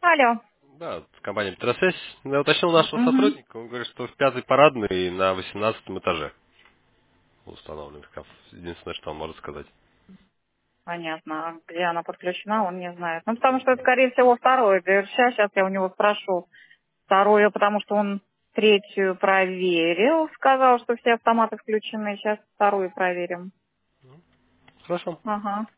Алло. Да, с компанией Петросвязь. Я уточнил нашего Угу. сотрудника, он говорит, что в пятый парадный на 18 этаже установлен шкаф. Единственное, что он может сказать. Понятно. А где она подключена, он не знает. Ну, потому что это, скорее всего, второе ДРШ. Сейчас я у него спрошу. Второе, потому что он третью проверил. Сказал, что все автоматы включены. Сейчас вторую проверим. Хорошо. Ага.